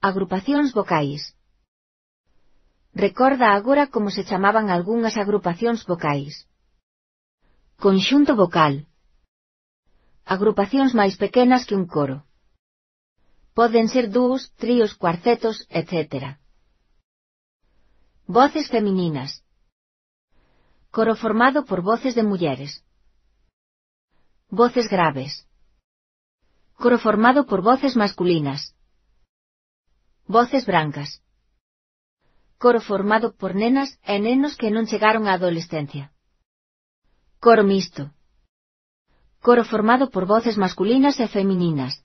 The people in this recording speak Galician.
Agrupacións vocais. Recorda agora como se chamaban algunhas agrupacións vocais. Conxunto vocal. Agrupacións máis pequenas que un coro. Poden ser dúos, tríos, cuartetos, etc. Voces femininas. Coro formado por voces de mulleres. Voces graves. Coro formado por voces masculinas. Voces brancas. Coro formado por nenas e nenos que non chegaron á adolescencia. Coro mixto. Coro formado por voces masculinas e femininas.